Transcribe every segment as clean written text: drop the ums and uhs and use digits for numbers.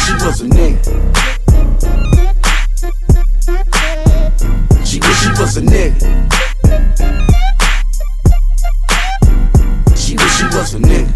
wish she was a nigga. She wish she was a nigga. She wish she was a nigga.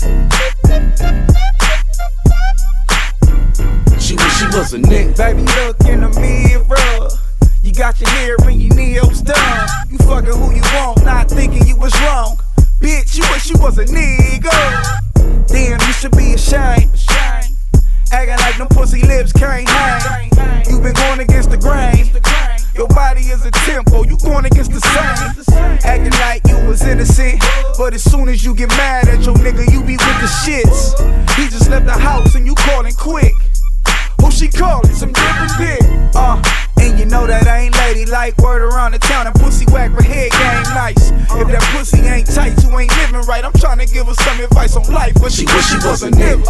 She wish she was a nigga. Baby, look in the mirror. You got your hair and your nails done. You fucking who you want, not thinking you was wrong. Bitch, you wish you was a nigga. Damn, you should be ashamed. Acting like them pussy lips can't hang. You been going against the grain. Your body is a tempo, you going against the same. Acting like you was innocent, but as soon as you get mad at your nigga, you be with the shits. He just left the house and you calling quick. Who she calling? Some different dick. And you know that I ain't ladylike. Word around the town, that pussy whack, but head game nice. If that pussy ain't tight, you ain't living right. I'm trying to give her some advice on life, but she wish she was a nigga.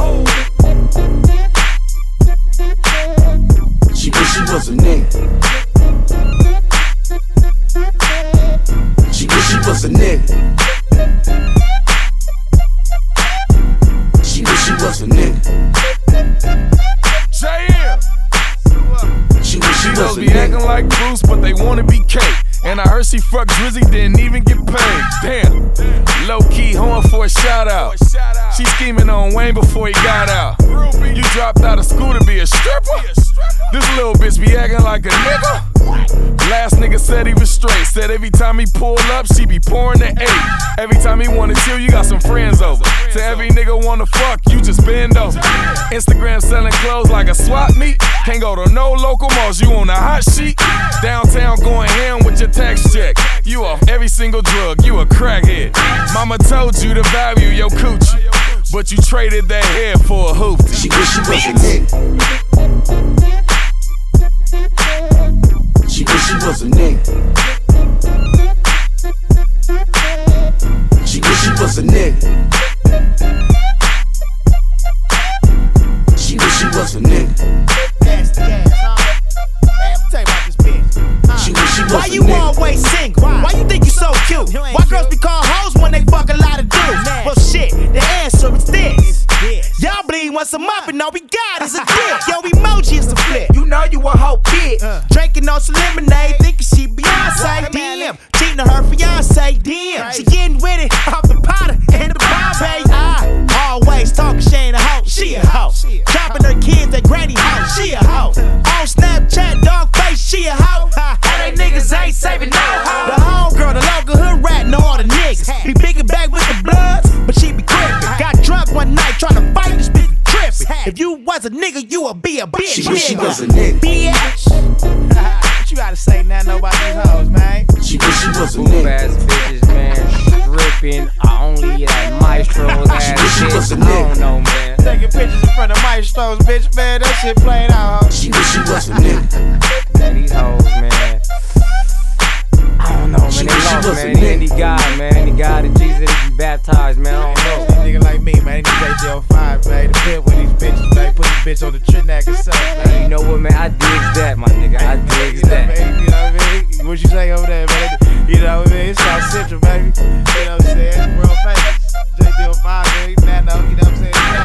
She wish she was a nigga. She wish she was a nigga. She wish she was a nigga. JM. She wish she was a be nigga. acting like Bruce, but they wanna be Kate. And I heard she fucked Drizzy, didn't even get paid. Damn. Low key, horn for a shout out. She scheming on Wayne before he got out. You dropped out of school to be a stripper? This little bitch be acting like a nigga. Last nigga said he was straight. Said every time he pull up, she be pouring the 8. Every time he wanna chill, you got some friends over. So every nigga wanna fuck, you just bend over. Instagram selling clothes like a swap meet. Can't go to no local malls, you on the hot sheet. Downtown going ham with your tax check. You off every single drug, you a crackhead. Mama told you to value your coochie, but you traded that hair for a hoop. She wish she was a nigga. She wish she was a nigga. She wish she was a nigga. She wish she was a nigga. Nasty ass, huh? Man, tell you about this bitch. She wish she was Why a you nigga. always single? Why you think you so cute? Why girls be called hoes when they fuck a lot of dudes? Well, shit, the answer is this. Y'all bleed once a month and all we got is a dick. Yo, emoji is a flip. You know you a hoe bitch. Drinking on some lemonade, thinking she Beyonce. Damn, cheating on her fiance. Damn, she getting with it off the Potter and the Bombay. I always talking, she ain't a hoe. She a hoe. Dropping her kids at granny house. She a hoe. On Snapchat, dog face. She a hoe. And they niggas ain't saving no hoe. The homegirl, the local hood rat, know all the niggas. Be bigger back with the bloods, but she be crippin'. Got drunk one night trying to fight this bitch trippin'. If you was a nigga, you would be a bitch. She wish she was a nigga. Bitch. What you gotta say now, about these hoes, man? She wish she was a Boob nigga. ass bitches, man, stripping. I only like maestros ass She wish she was a bitch. I nigga. don't know, man. Taking pictures in front of maestros, bitch, man. That shit playing out. She wish she was a nigga. Man, these hoes, man. I don't know, She man. They wish she lost, was a man. nigga. Any God, man. Any God that Jesus be baptized, man. I don't know. Nigga like me, man. They need to take 5, man. The pit with these bitches, man. Put this bitch on the Trinidad or something, Man, man. you know what, man? I digs that, my nigga. I digs You know that. what I mean? You know what I mean? What you say over there, man? You know what I mean? It's South Central, baby. You know what I'm saying? World famous. JT05, man. You know what I'm saying?